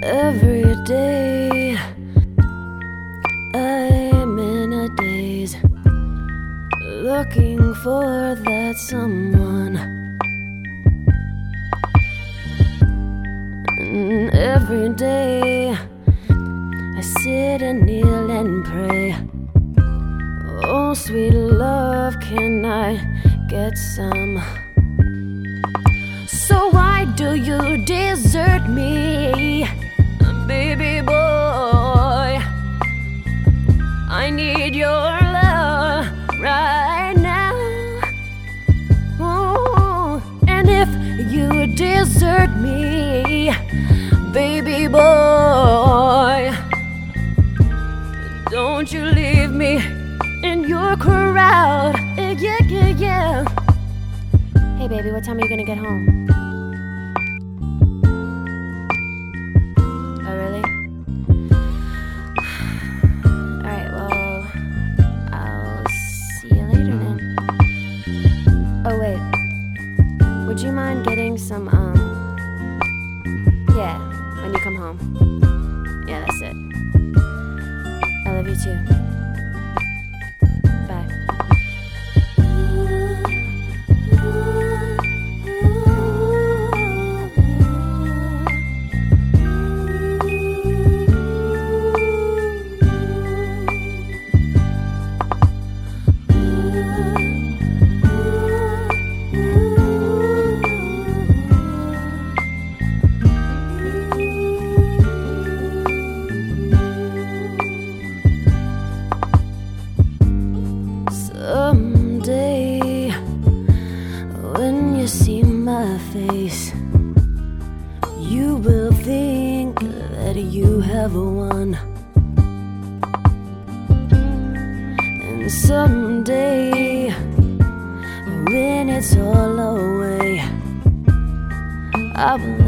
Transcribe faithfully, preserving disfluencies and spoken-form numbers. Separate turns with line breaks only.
Every day I'm in a daze, looking for that someone. And every day I sit and kneel and pray, oh sweet love, can I get some? So why do you desert me, baby boy? I need your love right now. Oh, and if you desert me, baby boy, don't you leave me in your crowd. Yeah, yeah, yeah. Hey baby, what time are you gonna get home? Oh really? Alright, well, I'll see you later then. Oh wait, would you mind getting some, um, yeah, when you come home. Yeah, that's it. I love you too. Bye. Someday, when you see my face, you will think that you have won. And someday, when it's all away, I will